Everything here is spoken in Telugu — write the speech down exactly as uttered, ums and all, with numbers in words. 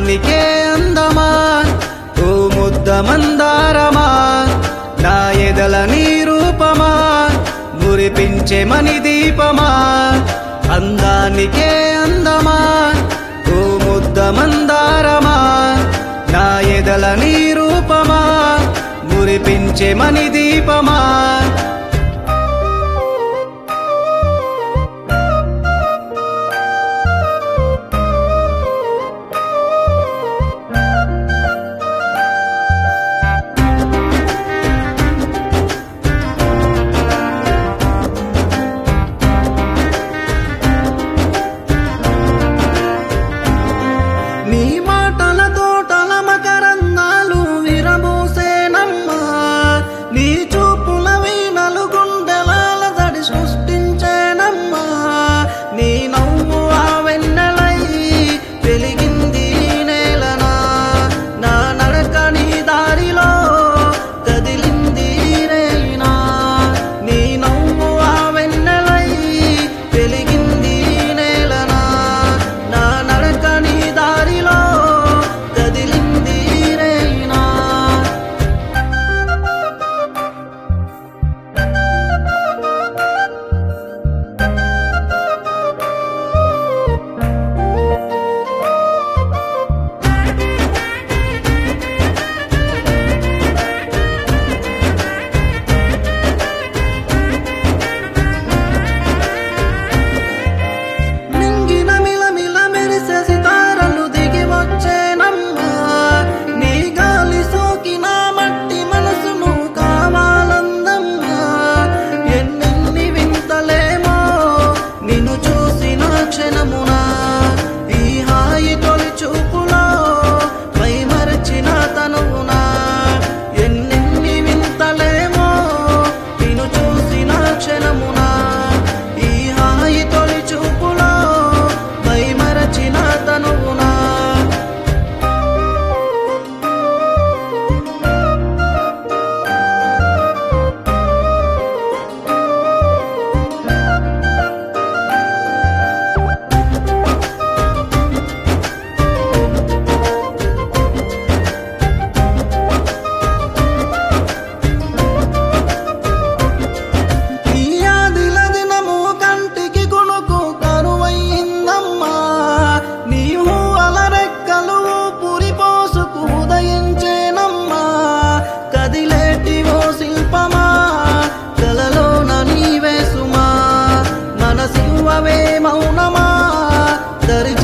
అందానికే అందమా ఓ ముద్ద మందారమా నా ఎదల నీ రూపమా మురిపించే మణి దీపమా అందానికే అందమా ఓ ముద్ద మందారమా నా ఎదల నీ రూపమా మురిపించే మణి దీపమా నీ మాటల తోటల మకరందాలు విరబూసేనమ్మా నీ చూపుల వీణలు గుండెలాల దడి సృష్టించేనమ్మా నీ నవ్వు ఆ వెన్నెలై వెలిగింది నేలనా నా నడక నీ దారిలో కదిలింది రేనా నీ నవ్వు ఆ వెన్నెలై వెలిగింది నేలనా నా నడక నీ దారిలో కదిలింది రేనా నింగిన మిలమిల మెరిసే సితారలు దిగి వచ్చేనమ్మా నీ గాలి సోకిన మట్టి మనసును కావాలందమ్మా ఎన్నెన్ని వింతలేమో నిన్ను చూసిన క్షణమున ఈ హాయి తొలి చూపులో పై మరచిన తనువునా ఎన్నెన్ని వింతలేమో నిన్ను చూసిన క్షణమున ఈ హాయి తొలి చూపులో పై మరచిన తనువునా ఈ ఆదిల దినము కంటికి కొనుకు కరువయిందమ్మా నీ ఊహల రెక్కలు ఊపిరి పోసుకు ఉదయించేనమ్మా కదిలేటి ఓ శిల్పమా కలలోన నీవే సుమా మనసివ్వవే మౌనమా దరి